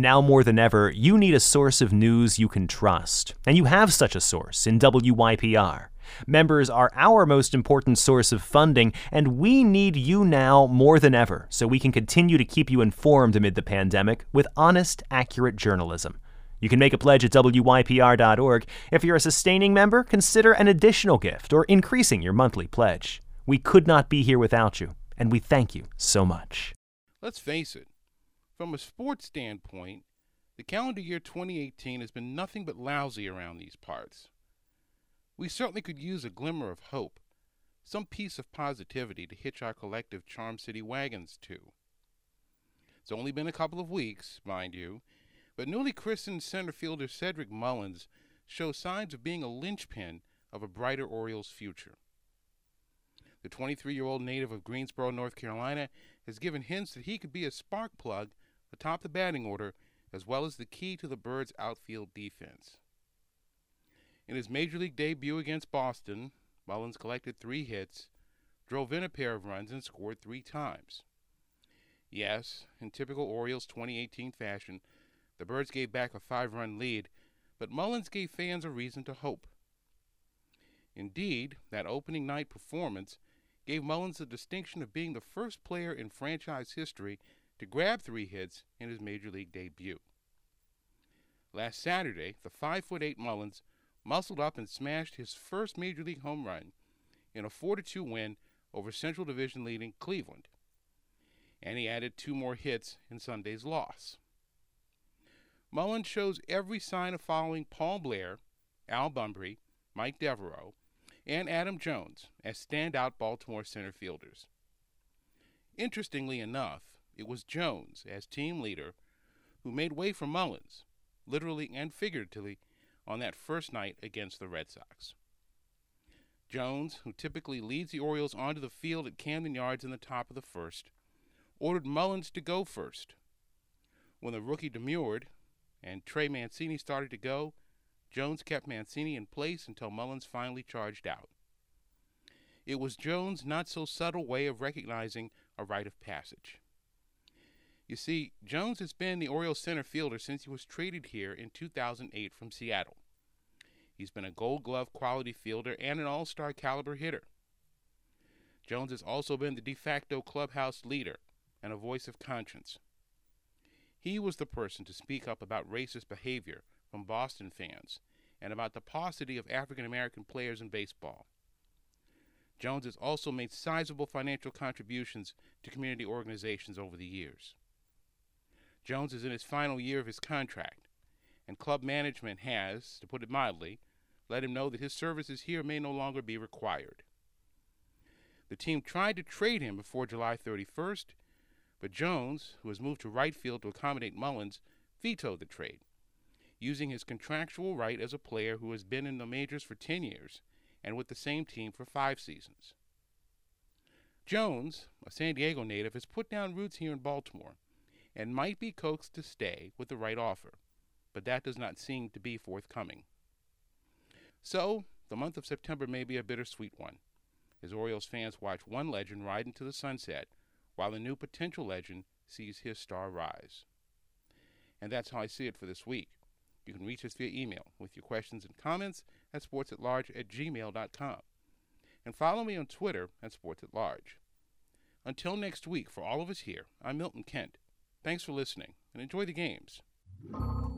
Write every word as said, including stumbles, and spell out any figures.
Now more than ever, you need a source of news you can trust. And you have such a source in W Y P R. Members are our most important source of funding, and we need you now more than ever so we can continue to keep you informed amid the pandemic with honest, accurate journalism. You can make a pledge at W Y P R dot org. If you're a sustaining member, consider an additional gift or increasing your monthly pledge. We could not be here without you, and we thank you so much. Let's face it, from a sports standpoint, the calendar year twenty eighteen has been nothing but lousy around these parts. We certainly could use a glimmer of hope, some piece of positivity to hitch our collective Charm City wagons to. It's only been a couple of weeks, mind you, but newly christened center fielder Cedric Mullins shows signs of being a linchpin of a brighter Orioles future. The twenty-three-year-old native of Greensboro, North Carolina, has given hints that he could be a spark plug atop the batting order, as well as the key to the Birds' outfield defense. In his Major League debut against Boston, Mullins collected three hits, drove in a pair of runs, and scored three times. Yes, in typical Orioles twenty eighteen fashion, the Birds gave back a five-run lead, but Mullins gave fans a reason to hope. Indeed, that opening night performance gave Mullins the distinction of being the first player in franchise history to grab three hits in his Major League debut. Last Saturday, the five foot eight Mullins muscled up and smashed his first Major League home run in a four to two win over Central Division leading Cleveland. And he added two more hits in Sunday's loss. Mullins shows every sign of following Paul Blair, Al Bumbry, Mike Devereaux, and Adam Jones as standout Baltimore center fielders. Interestingly enough, it was Jones, as team leader, who made way for Mullins, literally and figuratively, on that first night against the Red Sox. Jones, who typically leads the Orioles onto the field at Camden Yards in the top of the first, ordered Mullins to go first. When the rookie demurred and Trey Mancini started to go, Jones kept Mancini in place until Mullins finally charged out. It was Jones' not-so-subtle way of recognizing a rite of passage. You see, Jones has been the Orioles center fielder since he was traded here in two thousand eight from Seattle. He's been a Gold Glove quality fielder and an all-star caliber hitter. Jones has also been the de facto clubhouse leader and a voice of conscience. He was the person to speak up about racist behavior from Boston fans and about the paucity of African-American players in baseball. Jones has also made sizable financial contributions to community organizations over the years. Jones is in his final year of his contract, and club management has, to put it mildly, let him know that his services here may no longer be required. The team tried to trade him before July thirty-first, but Jones, who has moved to right field to accommodate Mullins, vetoed the trade, using his contractual right as a player who has been in the majors for ten years and with the same team for five seasons. Jones, a San Diego native, has put down roots here in Baltimore and might be coaxed to stay with the right offer, but that does not seem to be forthcoming. So, the month of September may be a bittersweet one, as Orioles fans watch one legend ride into the sunset while a new potential legend sees his star rise. And that's how I see it for this week. You can reach us via email with your questions and comments at sportsatlarge at gmail dot com. And follow me on Twitter at sportsatlarge. Until next week, for all of us here, I'm Milton Kent. Thanks for listening, and enjoy the games.